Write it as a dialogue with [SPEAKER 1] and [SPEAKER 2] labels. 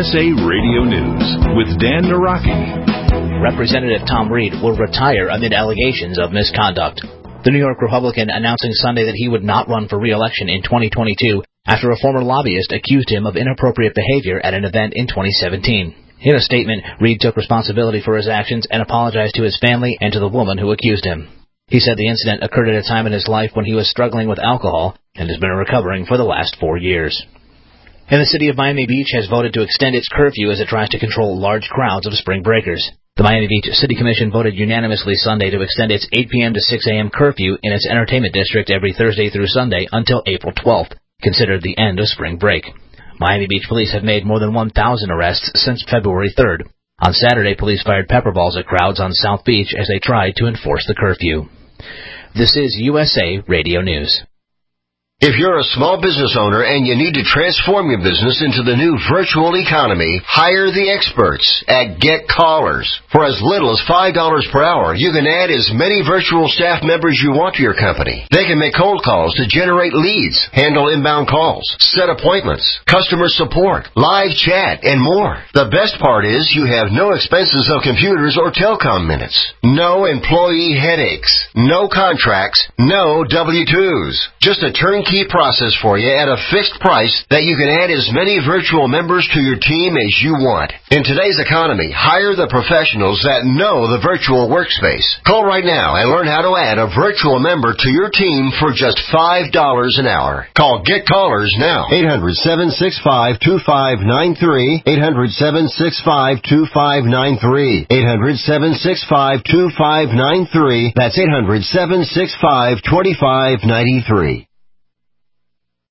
[SPEAKER 1] USA Radio News with Dan Naraki.
[SPEAKER 2] Representative Tom Reed will retire amid allegations of misconduct. The New York Republican announcing Sunday that he would not run for re-election in 2022 after a former lobbyist accused him of inappropriate behavior at an event in 2017. In a statement, Reed took responsibility for his actions and apologized to his family and to the woman who accused him. He said the incident occurred at a time in his life when he was struggling with alcohol and has been recovering for the last 4 years. And the city of Miami Beach has voted to extend its curfew as it tries to control large crowds of spring breakers. The Miami Beach City Commission voted unanimously Sunday to extend its 8 p.m. to 6 a.m. curfew in its entertainment district every Thursday through Sunday until April 12th, considered the end of spring break. Miami Beach police have made more than 1,000 arrests since February 3rd. On Saturday, police fired pepper balls at crowds on South Beach as they tried to enforce the curfew. This is USA Radio News.
[SPEAKER 3] If you're a small business owner and you need to transform your business into the new virtual economy, hire the experts at Get Callers. For as little as $5 per hour, you can add as many virtual staff members you want to your company. They can make cold calls to generate leads, handle inbound calls, set appointments, customer support, live chat, and more. The best part is you have no expenses of computers or telecom minutes, no employee headaches, no contracts, no W-2s. Just a turnkey process for you at a fixed price that you can add as many virtual members to your team as you want. In today's economy, hire the professionals that know the virtual workspace. Call right now and learn how to add a virtual member to your team for just $5 an hour. Call Get Callers now. 800-765-2593. 800-765-2593. 800-765-2593. That's 800-765-2593.